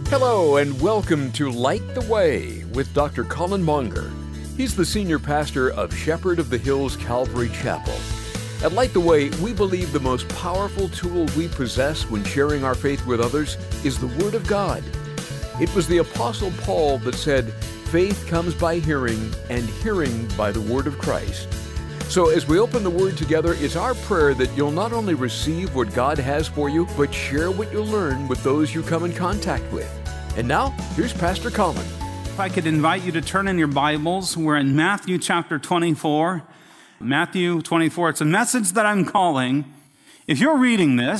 Hello and welcome to Light the Way with Dr. Colin Monger. He's the senior pastor of Shepherd of the Hills Calvary Chapel. At Light the Way, we believe the most powerful tool we possess when sharing our faith with others is the Word of God. It was the Apostle Paul that said, "Faith comes by hearing, and hearing by the Word of Christ." So as we open the Word together, it's our prayer that you'll not only receive what God has for you, but share what you learn with those you come in contact with. And now, here's Pastor Colin. If I could invite you to turn in your Bibles, we're in Matthew chapter 24. Matthew 24, it's a message that I'm calling, if you're reading this, ...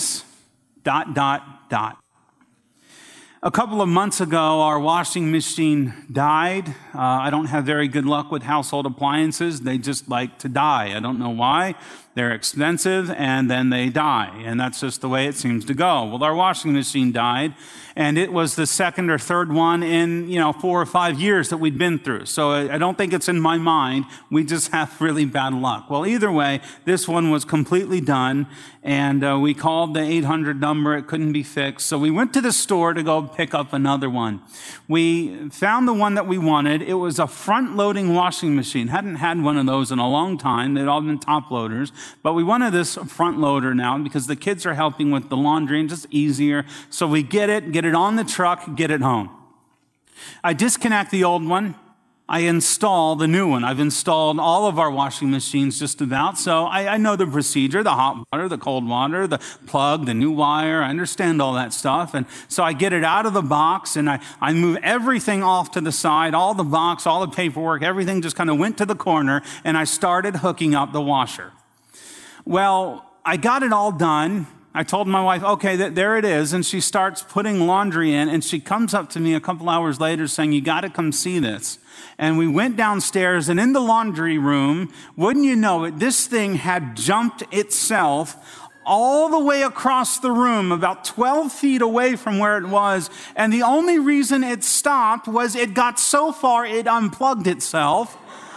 A couple of months ago, our washing machine died. I don't have very good luck with household appliances. They just like to die. I don't know why. They're expensive, and then they die. And that's just the way it seems to go. Well, our washing machine died, and it was the second or third one in, 4 or 5 years that we'd been through. So I don't think it's in my mind. We just have really bad luck. Well, either way, this one was completely done, and we called the 800 number. It couldn't be fixed. So we went to the store to go pick up another one. We found the one that we wanted. It was a front-loading washing machine. Hadn't had one of those in a long time. They'd all been top loaders. But we wanted this front loader now because the kids are helping with the laundry and just easier. So we get it on the truck, get it home. I disconnect the old one. I install the new one. I've installed all of our washing machines just about. So I know the procedure, the hot water, the cold water, the plug, the new wire. I understand all that stuff. And so I get it out of the box and I move everything off to the side, all the box, all the paperwork, everything just kind of went to the corner, and I started hooking up the washer. Well, I got it all done. I told my wife, okay, there it is. And she starts putting laundry in, and she comes up to me a couple hours later saying, "You got to come see this." And we went downstairs, and in the laundry room, wouldn't you know it, this thing had jumped itself all the way across the room, about 12 feet away from where it was. And the only reason it stopped was it got so far it unplugged itself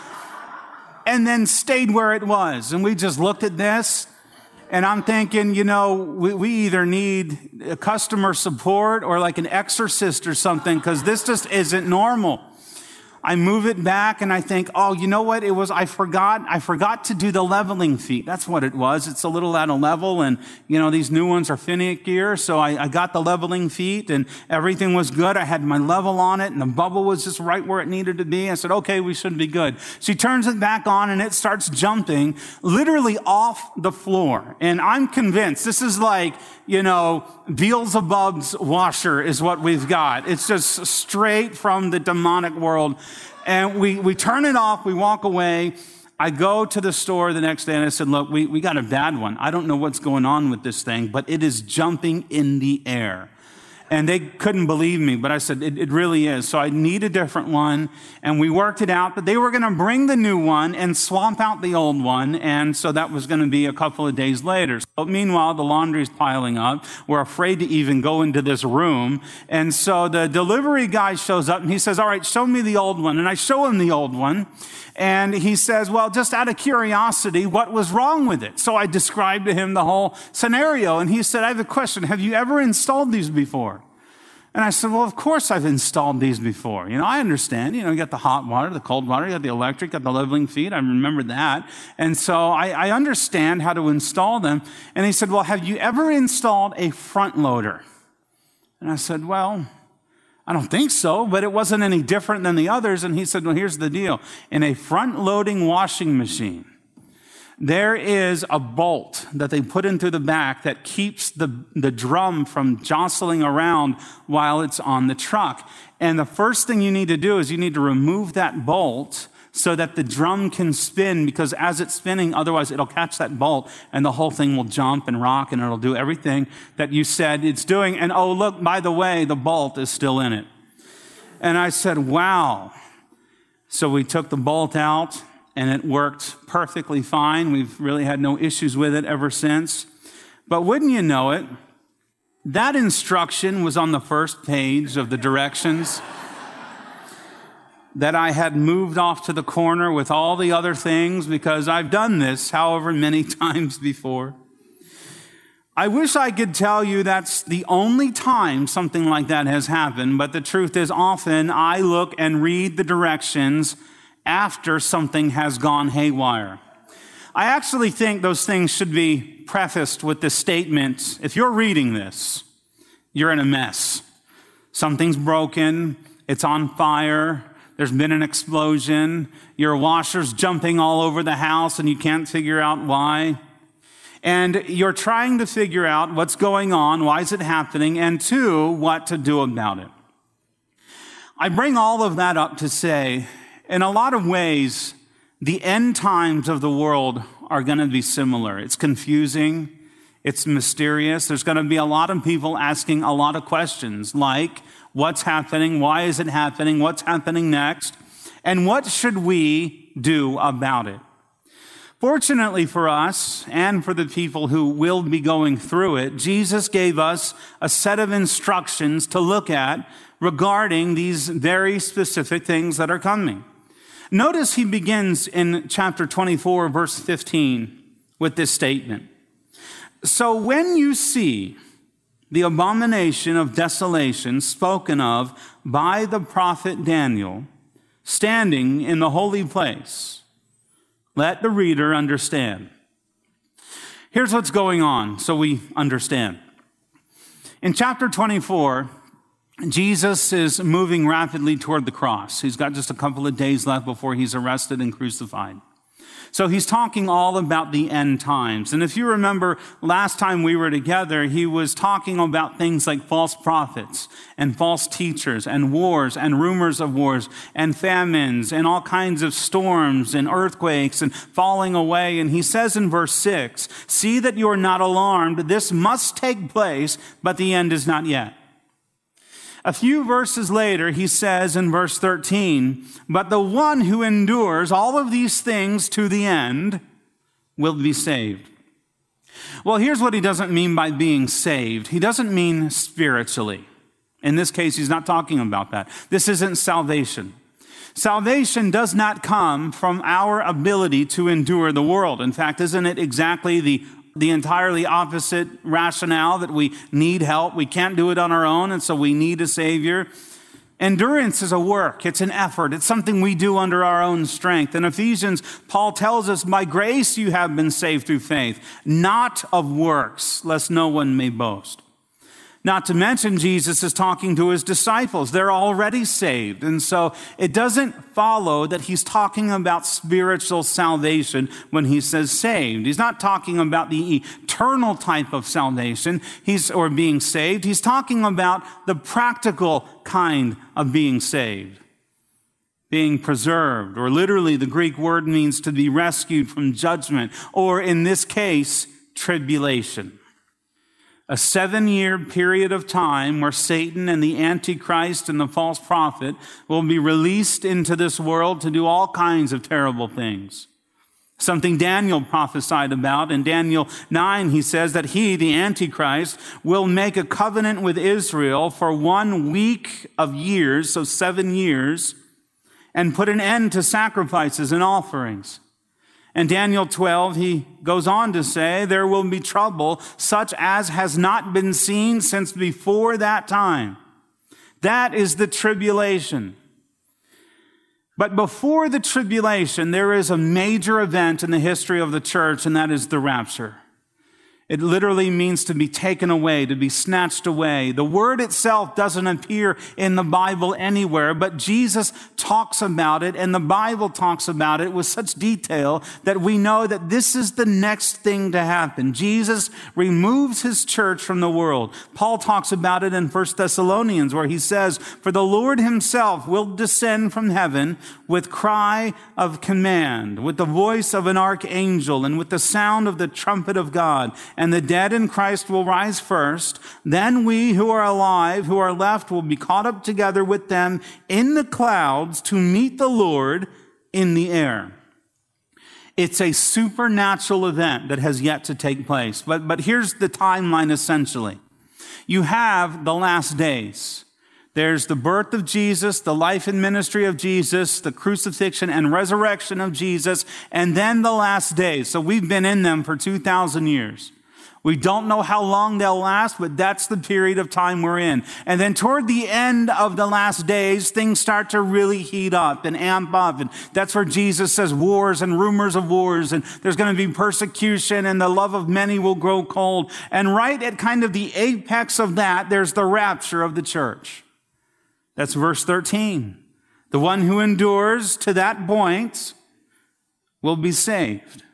and then stayed where it was. And we just looked at this, and I'm thinking, we either need a customer support or like an exorcist or something, because this just isn't normal. I move it back and I think, oh, you know what? It was, I forgot to do the leveling feet. That's what it was. It's a little out of level, and, these new ones are finickier. So I got the leveling feet and everything was good. I had my level on it and the bubble was just right where it needed to be. I said, okay, we should be good. She turns it back on and it starts jumping literally off the floor. And I'm convinced this is like, Beelzebub's washer is what we've got. It's just straight from the demonic world. And we turn it off, we walk away. I go to the store the next day and I said, look, we got a bad one. I don't know what's going on with this thing, but it is jumping in the air. And they couldn't believe me, but I said, it really is. So I need a different one. And we worked it out, but they were going to bring the new one and swap out the old one. And so that was going to be a couple of days later. So meanwhile, the laundry's piling up. We're afraid to even go into this room. And so the delivery guy shows up and he says, all right, show me the old one. And I show him the old one. And he says, well, just out of curiosity, what was wrong with it? So I described to him the whole scenario. And he said, I have a question. Have you ever installed these before? And I said, well, of course I've installed these before. I understand. You got the hot water, the cold water, you got the electric, got the leveling feet. I remember that. And so I understand how to install them. And he said, well, have you ever installed a front loader? And I said, well, I don't think so, but it wasn't any different than the others. And he said, well, here's the deal. In a front-loading washing machine, there is a bolt that they put into the back that keeps the drum from jostling around while it's on the truck. And the first thing you need to do is you need to remove that bolt so that the drum can spin, because as it's spinning, otherwise it'll catch that bolt and the whole thing will jump and rock and it'll do everything that you said it's doing. And oh, look, by the way, the bolt is still in it. And I said, wow. So we took the bolt out and it worked perfectly fine. We've really had no issues with it ever since. But wouldn't you know it, that instruction was on the first page of the directions that I had moved off to the corner with all the other things, because I've done this however many times before. I wish I could tell you that's the only time something like that has happened, but the truth is often I look and read the directions after something has gone haywire. I actually think those things should be prefaced with the statement, if you're reading this, you're in a mess. Something's broken, it's on fire, there's been an explosion, your washer's jumping all over the house and you can't figure out why. And you're trying to figure out what's going on, why is it happening, and two, what to do about it. I bring all of that up to say, in a lot of ways, the end times of the world are going to be similar. It's confusing. It's mysterious. There's going to be a lot of people asking a lot of questions like, what's happening? Why is it happening? What's happening next? And what should we do about it? Fortunately for us and for the people who will be going through it, Jesus gave us a set of instructions to look at regarding these very specific things that are coming. Notice he begins in chapter 24, verse 15, with this statement. So when you see the abomination of desolation spoken of by the prophet Daniel standing in the holy place, let the reader understand. Here's what's going on so we understand. In chapter 24, Jesus is moving rapidly toward the cross. He's got just a couple of days left before he's arrested and crucified. So he's talking all about the end times. And if you remember last time we were together, he was talking about things like false prophets and false teachers and wars and rumors of wars and famines and all kinds of storms and earthquakes and falling away. And he says in verse 6, see that you are not alarmed. This must take place, but the end is not yet. A few verses later, he says in verse 13, but the one who endures all of these things to the end will be saved. Well, here's what he doesn't mean by being saved. He doesn't mean spiritually. In this case, he's not talking about that. This isn't salvation. Salvation does not come from our ability to endure the world. In fact, isn't it exactly the entirely opposite rationale that we need help? We can't do it on our own, and so we need a Savior. Endurance is a work. It's an effort. It's something we do under our own strength. In Ephesians, Paul tells us, by grace you have been saved through faith, not of works, lest no one may boast. Not to mention, Jesus is talking to his disciples. They're already saved. And so it doesn't follow that he's talking about spiritual salvation when he says saved. He's not talking about the eternal type of salvation or being saved. He's talking about the practical kind of being saved, being preserved, or literally the Greek word means to be rescued from judgment, or in this case, tribulation. A 7-year period of time where Satan and the Antichrist and the false prophet will be released into this world to do all kinds of terrible things. Something Daniel prophesied about. In Daniel 9, he says that he, the Antichrist, will make a covenant with Israel for 1 week of years, so 7 years, and put an end to sacrifices and offerings. In Daniel 12, he goes on to say, there will be trouble such as has not been seen since before that time. That is the tribulation. But before the tribulation, there is a major event in the history of the church, and that is the rapture. It literally means to be taken away, to be snatched away. The word itself doesn't appear in the Bible anywhere, but Jesus talks about it, and the Bible talks about it with such detail that we know that this is the next thing to happen. Jesus removes his church from the world. Paul talks about it in 1 Thessalonians, where he says, for the Lord himself will descend from heaven with cry of command, with the voice of an archangel, and with the sound of the trumpet of God. And the dead in Christ will rise first. Then we who are alive, who are left, will be caught up together with them in the clouds to meet the Lord in the air. It's a supernatural event that has yet to take place. But here's the timeline essentially. You have the last days. There's the birth of Jesus, the life and ministry of Jesus, the crucifixion and resurrection of Jesus, and then the last days. So we've been in them for 2,000 years. We don't know how long they'll last, but that's the period of time we're in. And then toward the end of the last days, things start to really heat up and amp up. And that's where Jesus says wars and rumors of wars, and there's going to be persecution, and the love of many will grow cold. And right at kind of the apex of that, there's the rapture of the church. That's verse 13. The one who endures to that point will be saved.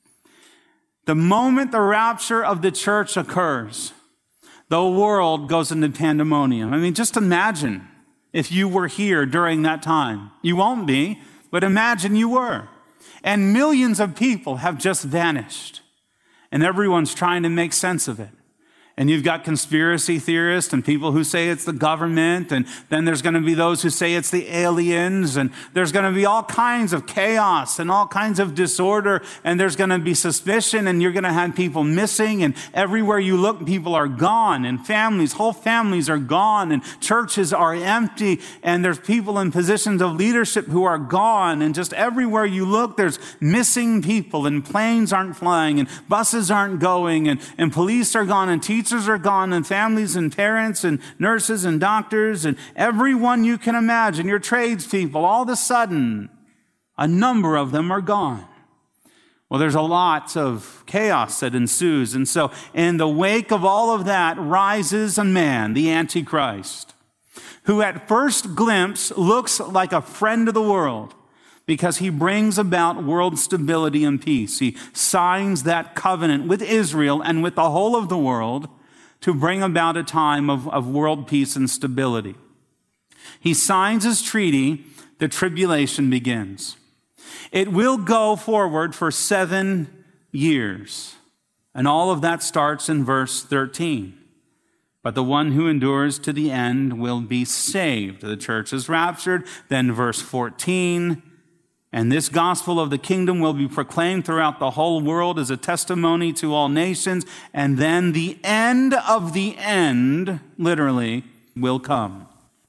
The moment the rapture of the church occurs, the world goes into pandemonium. I mean, just imagine if you were here during that time. You won't be, but imagine you were. And millions of people have just vanished. And everyone's trying to make sense of it. And you've got conspiracy theorists and people who say it's the government. And then there's going to be those who say it's the aliens. And there's going to be all kinds of chaos and all kinds of disorder. And there's going to be suspicion. And you're going to have people missing. And everywhere you look, people are gone. And families, whole families are gone. And churches are empty. And there's people in positions of leadership who are gone. And just everywhere you look, there's missing people. And planes aren't flying. And buses aren't going. And police are gone. And teachers are gone, and families and parents and nurses and doctors and everyone you can imagine, your tradespeople, all of a sudden, a number of them are gone. Well, there's a lot of chaos that ensues. And so in the wake of all of that rises a man, the Antichrist, who at first glimpse looks like a friend of the world, because he brings about world stability and peace. He signs that covenant with Israel and with the whole of the world to bring about a time of world peace and stability. He signs his treaty, the tribulation begins. It will go forward for 7 years. And all of that starts in verse 13. But the one who endures to the end will be saved. The church is raptured. Then verse 14. And this gospel of the kingdom will be proclaimed throughout the whole world as a testimony to all nations. And then the end of the end, literally, will come.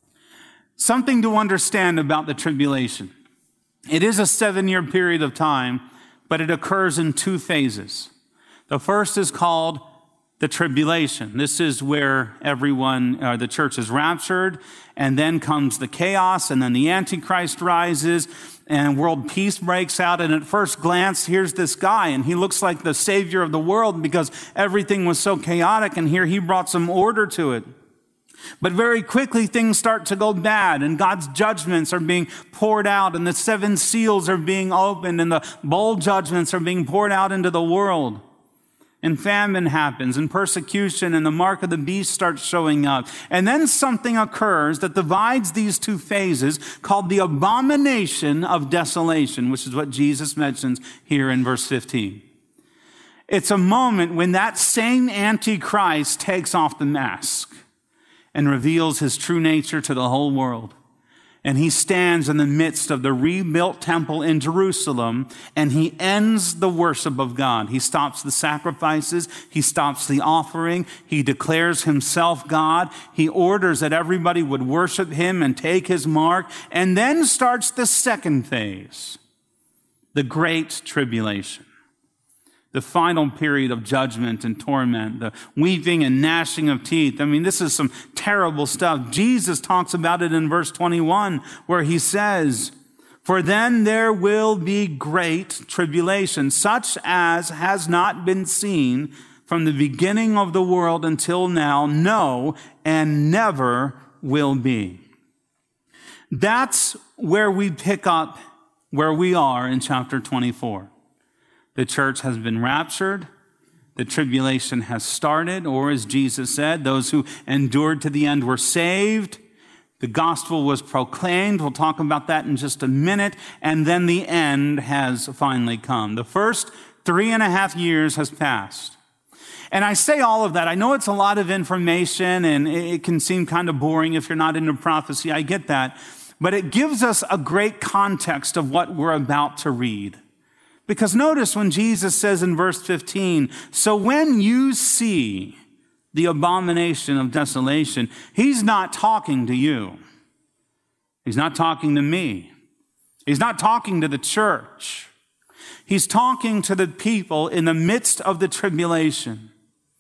Something to understand about the tribulation. It is a 7-year period of time, but it occurs in 2 phases. The first is called the tribulation. This is where the church is raptured, and then comes the chaos, and then the Antichrist rises, and world peace breaks out. And at first glance, here's this guy, and he looks like the savior of the world because everything was so chaotic, and here he brought some order to it. But very quickly, things start to go bad, and God's judgments are being poured out, and the 7 seals are being opened, and the bowl judgments are being poured out into the world. And famine happens, and persecution, and the mark of the beast starts showing up. And then something occurs that divides these 2 phases, called the abomination of desolation, which is what Jesus mentions here in verse 15. It's a moment when that same Antichrist takes off the mask and reveals his true nature to the whole world. And he stands in the midst of the rebuilt temple in Jerusalem, and he ends the worship of God. He stops the sacrifices. He stops the offering. He declares himself God. He orders that everybody would worship him and take his mark. And then starts the second phase, the Great Tribulation. The final period of judgment and torment, the weeping and gnashing of teeth. I mean, this is some terrible stuff. Jesus talks about it in verse 21, where he says, "For then there will be great tribulation, such as has not been seen from the beginning of the world until now, no, and never will be." That's where we pick up where we are in chapter 24. The church has been raptured. The tribulation has started, or as Jesus said, those who endured to the end were saved. The gospel was proclaimed. We'll talk about that in just a minute. And then the end has finally come. The first 3.5 years has passed. And I say all of that. I know it's a lot of information, and it can seem kind of boring if you're not into prophecy. I get that. But it gives us a great context of what we're about to read. Because notice when Jesus says in verse 15, "So when you see the abomination of desolation," he's not talking to you. He's not talking to me. He's not talking to the church. He's talking to the people in the midst of the tribulation.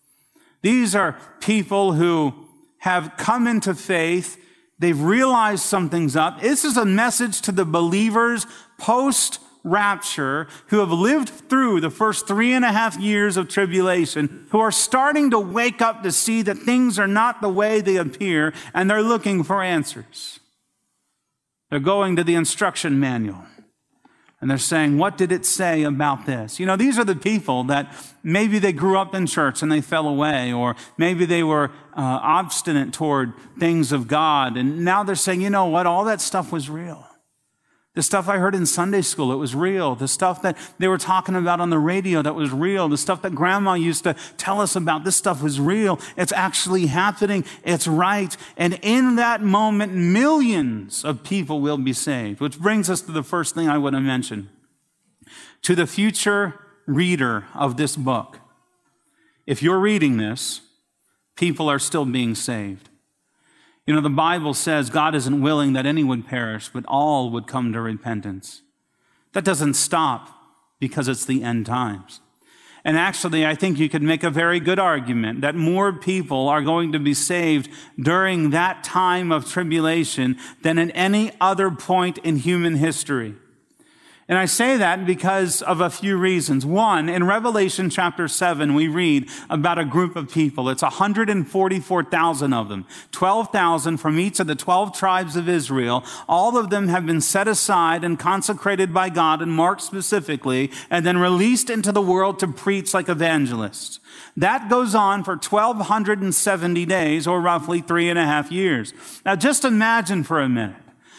These are people who have come into faith. They've realized something's up. This is a message to the believers post-rapture who have lived through the first 3.5 years of tribulation, who are starting to wake up to see that things are not the way they appear, and they're looking for answers. They're going to the instruction manual, and they're saying, what did it say about this? You know, these are the people that maybe they grew up in church and they fell away, or maybe they were obstinate toward things of God, and now they're saying, you know what, all that stuff was real. The stuff I heard in Sunday school, it was real. The stuff that they were talking about on the radio, that was real. The stuff that Grandma used to tell us about, this stuff was real. It's actually happening. It's right. And in that moment, millions of people will be saved. Which brings us to the first thing I want to mention. To the future reader of this book, if you're reading this, people are still being saved. You know, the Bible says God isn't willing that any would perish, but all would come to repentance. That doesn't stop because it's the end times. And actually, I think you could make a very good argument that more people are going to be saved during that time of tribulation than at any other point in human history. And I say that because of a few reasons. One, in Revelation chapter 7, we read about a group of people. It's 144,000 of them, 12,000 from each of the 12 tribes of Israel. All of them have been set aside and consecrated by God and marked specifically, and then released into the world to preach like evangelists. That goes on for 1,270 days, or roughly 3.5 years. Now just imagine for a minute,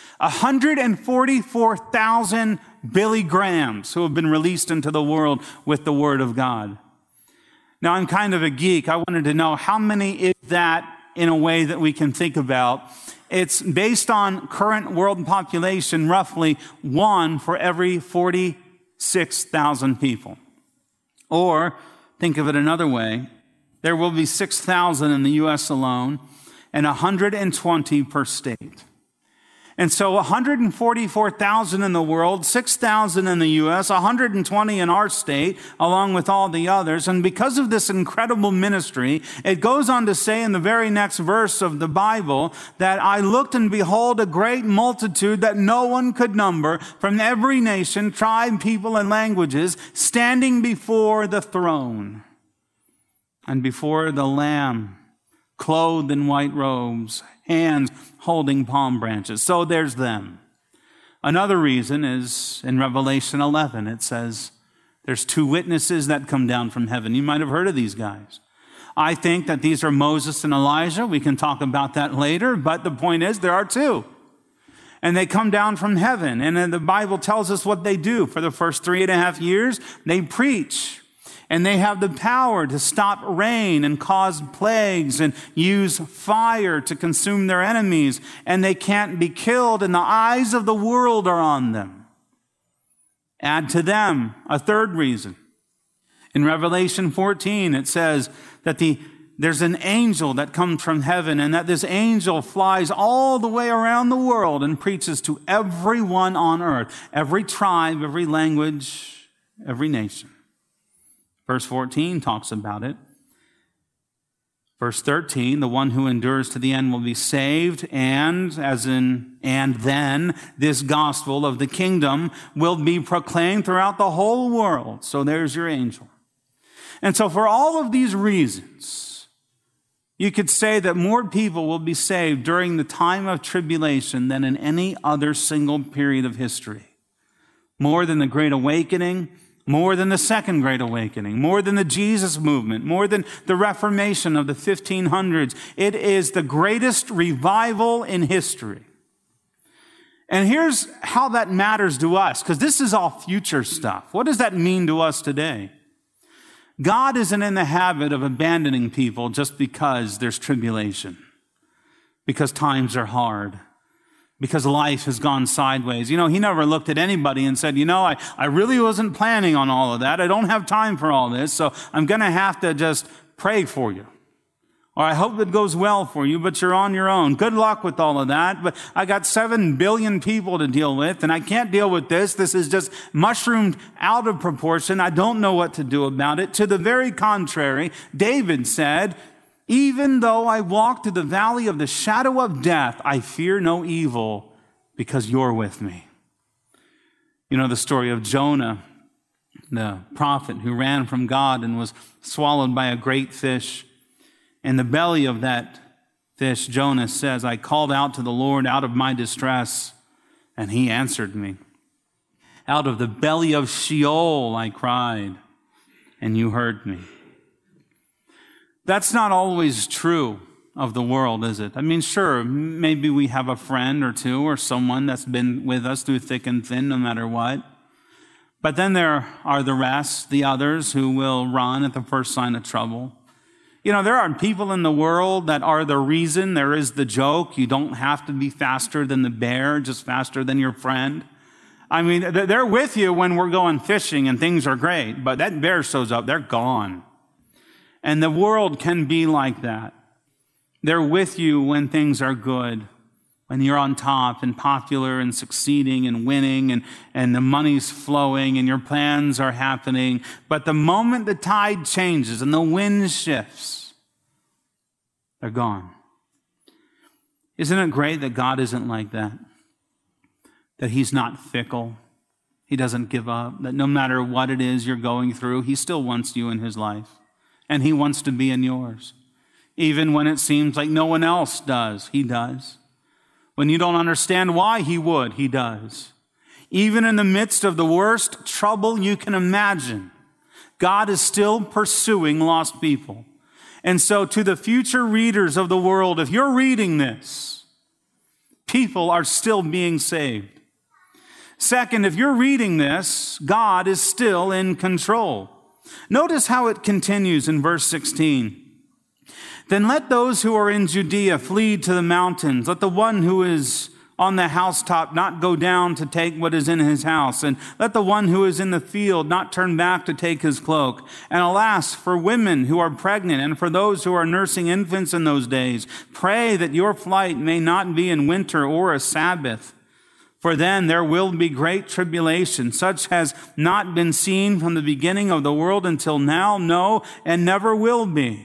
144,000 Billy Grahams who have been released into the world with the Word of God. Now, I'm kind of a geek. I wanted to know how many is that in a way that we can think about. It's based on current world population, roughly 1 for every 46,000 people. Or, think of it another way, there will be 6,000 in the U.S. alone and 120 per state. And so 144,000 in the world, 6,000 in the U.S., 120 in our state, along with all the others. And because of this incredible ministry, it goes on to say in the very next verse of the Bible that I looked and behold a great multitude that no one could number from every nation, tribe, people, and languages standing before the throne and before the Lamb, clothed in white robes, hands holding palm branches. So there's them. Another reason is in Revelation 11, it says there's 2 witnesses that come down from heaven. You might have heard of these guys. I think that these are Moses and Elijah. We can talk about that later, but the point is there are 2. And they come down from heaven, and then the Bible tells us what they do. For the first 3.5 years, they preach. And they have the power to stop rain and cause plagues and use fire to consume their enemies. And they can't be killed, and the eyes of the world are on them. Add to them a third reason. In Revelation 14, it says that there's an angel that comes from heaven, and that this angel flies all the way around the world and preaches to everyone on earth, every tribe, every language, every nation. Verse 14 talks about it. Verse 13, the one who endures to the end will be saved, and then this gospel of the kingdom will be proclaimed throughout the whole world. So there's your angel. And so for all of these reasons, you could say that more people will be saved during the time of tribulation than in any other single period of history. More than the Great Awakening, more than the Second Great Awakening, more than the Jesus movement, more than the Reformation of the 1500s. It is the greatest revival in history. And here's how that matters to us, because this is all future stuff. What does that mean to us today? God isn't in the habit of abandoning people just because there's tribulation, because times are hard, because life has gone sideways. You know, he never looked at anybody and said, I really wasn't planning on all of that. I don't have time for all this, so I'm going to have to just pray for you. Or I hope it goes well for you, but you're on your own. Good luck with all of that. But I got 7 billion people to deal with, and I can't deal with this. This is just mushroomed out of proportion. I don't know what to do about it. To the very contrary, David said, Even though I walk through the valley of the shadow of death, I fear no evil because you're with me. You know the story of Jonah, the prophet who ran from God and was swallowed by a great fish. In the belly of that fish, Jonah says, I called out to the Lord out of my distress, and he answered me. Out of the belly of Sheol I cried, and you heard me. That's not always true of the world, is it? I mean, sure, maybe we have a friend or two or someone that's been with us through thick and thin, no matter what. But then there are the rest, the others who will run at the first sign of trouble. You know, there are people in the world that are the reason. There is the joke. You don't have to be faster than the bear, just faster than your friend. I mean, they're with you when we're going fishing and things are great, but that bear shows up, they're gone. And the world can be like that. They're with you when things are good, when you're on top and popular and succeeding and winning and the money's flowing and your plans are happening. But the moment the tide changes and the wind shifts, they're gone. Isn't it great that God isn't like that? That he's not fickle. He doesn't give up. That no matter what it is you're going through, he still wants you in his life. And he wants to be in yours. Even when it seems like no one else does, he does. When you don't understand why he would, he does. Even in the midst of the worst trouble you can imagine, God is still pursuing lost people. And so to the future readers of the world, if you're reading this, people are still being saved. Second, if you're reading this, God is still in control. Notice how it continues in verse 16. Then let those who are in Judea flee to the mountains. Let the one who is on the housetop not go down to take what is in his house. And let the one who is in the field not turn back to take his cloak. And alas, for women who are pregnant and for those who are nursing infants in those days, pray that your flight may not be in winter or a Sabbath. For then there will be great tribulation, such has not been seen from the beginning of the world until now, no, and never will be.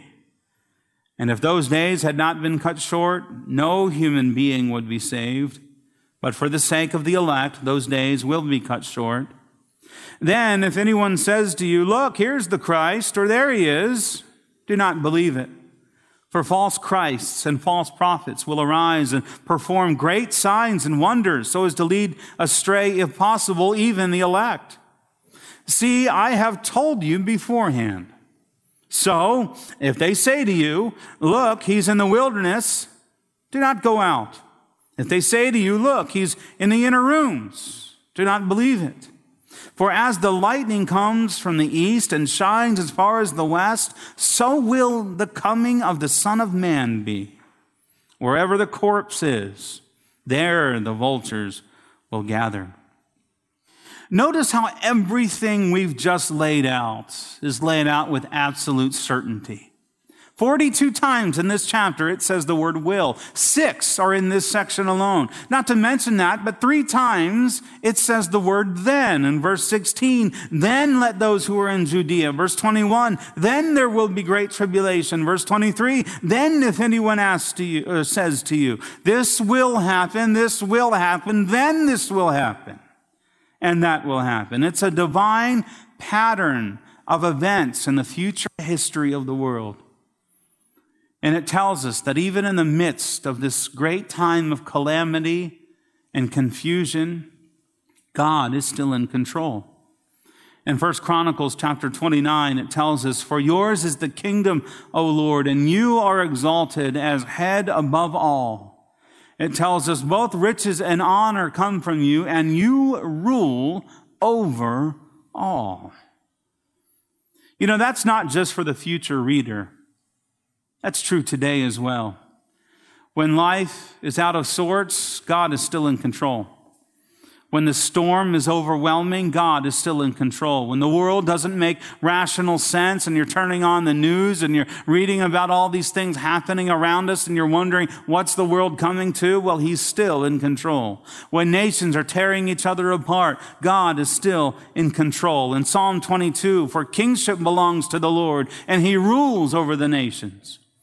And if those days had not been cut short, no human being would be saved. But for the sake of the elect, those days will be cut short. Then if anyone says to you, look, here's the Christ, or there he is, do not believe it. For false Christs and false prophets will arise and perform great signs and wonders so as to lead astray, if possible, even the elect. See, I have told you beforehand. So, if they say to you, look, he's in the wilderness, do not go out. If they say to you, look, he's in the inner rooms, do not believe it. For as the lightning comes from the east and shines as far as the west, so will the coming of the Son of Man be. Wherever the corpse is, there the vultures will gather. Notice how everything we've just laid out is laid out with absolute certainty. 42 times in this chapter it says the word will. 6 are in this section alone. Not to mention that, but 3 times it says the word then. In verse 16, then let those who are in Judea. Verse 21, then there will be great tribulation. Verse 23, then if anyone asks to you, or says to you, this will happen, then this will happen. And that will happen. It's a divine pattern of events in the future history of the world. And it tells us that even in the midst of this great time of calamity and confusion, God is still in control. In 1 Chronicles chapter 29, it tells us, for yours is the kingdom, O Lord, and you are exalted as head above all. It tells us both riches and honor come from you, and you rule over all. You know, that's not just for the future reader. That's true today as well. When life is out of sorts, God is still in control. When the storm is overwhelming, God is still in control. When the world doesn't make rational sense and you're turning on the news and you're reading about all these things happening around us and you're wondering, what's the world coming to? Well, he's still in control. When nations are tearing each other apart, God is still in control. In Psalm 22, for kingship belongs to the Lord and he rules over the nations.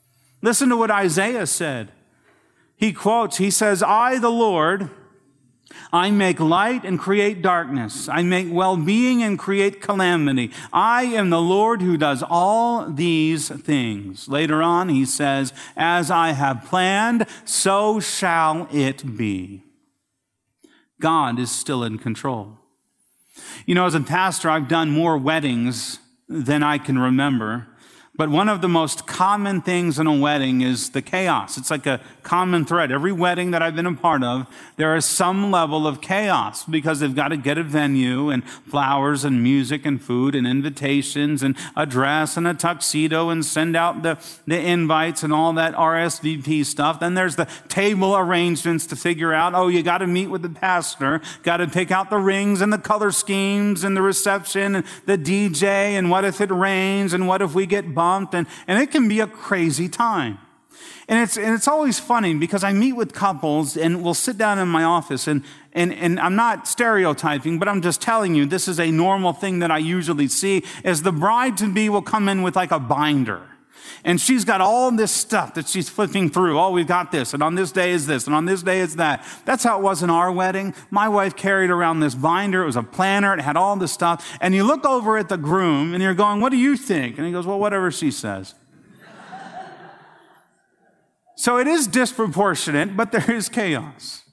Listen to what Isaiah said. He says, I, the Lord, I make light and create darkness. I make well-being and create calamity. I am the Lord who does all these things. Later on, he says, as I have planned, so shall it be. God is still in control. You know, as a pastor, I've done more weddings than I can remember. But one of the most common things in a wedding is the chaos. It's like a common thread. Every wedding that I've been a part of, there is some level of chaos because they've got to get a venue and flowers and music and food and invitations and a dress and a tuxedo and send out the invites and all that RSVP stuff. Then there's the table arrangements to figure out, you got to meet with the pastor, got to pick out the rings and the color schemes and the reception and the DJ and what if it rains and what if we get bumped. And it can be a crazy time. And it's always funny because I meet with couples and we'll sit down in my office and I'm not stereotyping, but I'm just telling you, this is a normal thing that I usually see, is the bride-to-be will come in with like a binder. And she's got all this stuff that she's flipping through. We've got this, and on this day is this, and on this day is that. That's how it was in our wedding. My wife carried around this binder. It was a planner. It had all this stuff. And you look over at the groom, and you're going, what do you think? And he goes, well, whatever she says. So it is disproportionate, but there is chaos.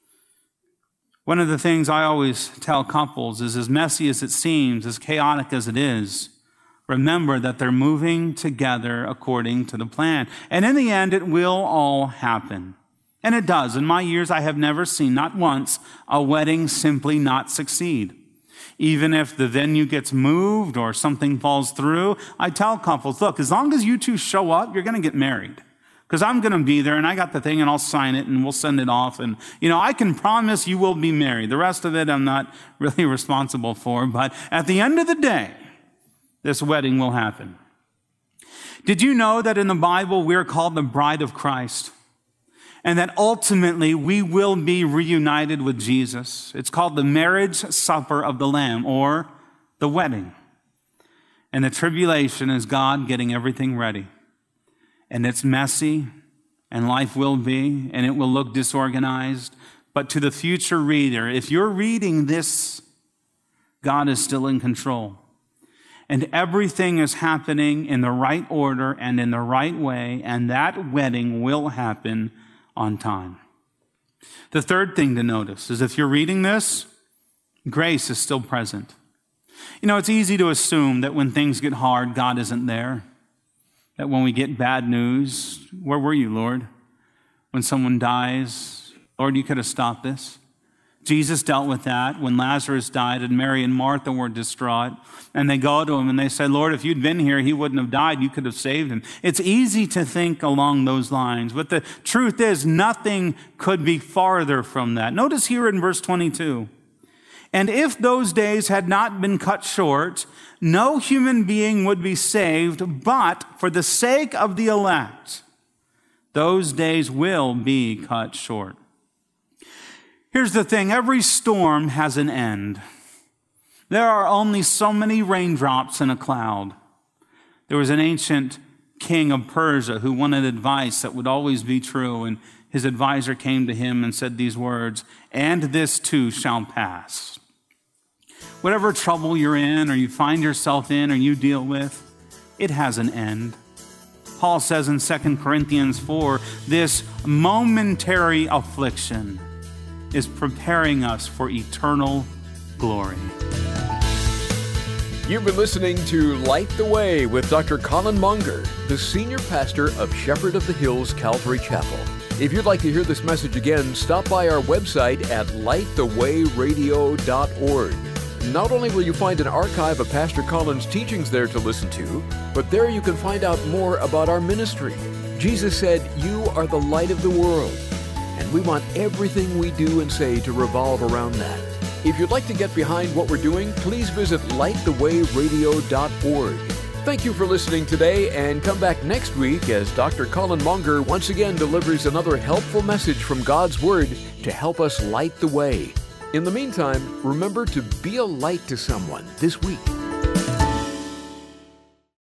One of the things I always tell couples is, as messy as it seems, as chaotic as it is, remember that they're moving together according to the plan. And in the end, it will all happen. And it does. In my years, I have never seen, not once, a wedding simply not succeed. Even if the venue gets moved or something falls through, I tell couples, look, as long as you two show up, you're going to get married. Because I'm going to be there, and I got the thing, and I'll sign it, and we'll send it off. And, I can promise you will be married. The rest of it, I'm not really responsible for. But at the end of the day, this wedding will happen. Did you know that in the Bible we're called the bride of Christ? And that ultimately we will be reunited with Jesus. It's called the marriage supper of the Lamb, or the wedding. And the tribulation is God getting everything ready. And it's messy, and life will be, and it will look disorganized. But to the future reader, if you're reading this, God is still in control. And everything is happening in the right order and in the right way, and that wedding will happen on time. The third thing to notice is if you're reading this, grace is still present. It's easy to assume that when things get hard, God isn't there. That when we get bad news, where were you, Lord? When someone dies, Lord, you could have stopped this. Jesus dealt with that when Lazarus died and Mary and Martha were distraught. And they go to him and they say, Lord, if you'd been here, he wouldn't have died. You could have saved him. It's easy to think along those lines. But the truth is, nothing could be farther from that. Notice here in verse 22. And if those days had not been cut short, no human being would be saved, but for the sake of the elect, those days will be cut short. Here's the thing, every storm has an end. There are only so many raindrops in a cloud. There was an ancient king of Persia who wanted advice that would always be true, and his advisor came to him and said these words, and this too shall pass. Whatever trouble you're in, or you find yourself in, or you deal with, it has an end. Paul says in 2 Corinthians 4, this momentary affliction is preparing us for eternal glory. You've been listening to Light the Way with Dr. Colin Munger, the senior pastor of Shepherd of the Hills Calvary Chapel. If you'd like to hear this message again, stop by our website at lightthewayradio.org. Not only will you find an archive of Pastor Colin's teachings there to listen to, but there you can find out more about our ministry. Jesus said, "You are the light of the world." And we want everything we do and say to revolve around that. If you'd like to get behind what we're doing, please visit lightthewayradio.org. Thank you for listening today, and come back next week as Dr. Colin Munger once again delivers another helpful message from God's Word to help us light the way. In the meantime, remember to be a light to someone this week.